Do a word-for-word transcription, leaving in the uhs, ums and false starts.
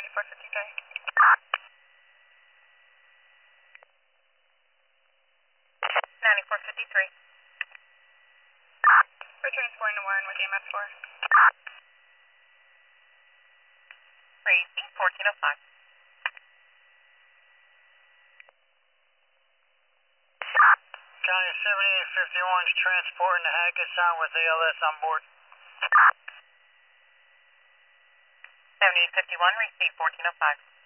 ninety-four fifty-three. ninety-four fifty-three. We're transporting to Warren with E M S four. Crazy, fourteen oh five. County seventy-eight fifty-one is transporting to Hackettstown with A L S on board. seventy-eight fifty-one, receive fourteen oh five.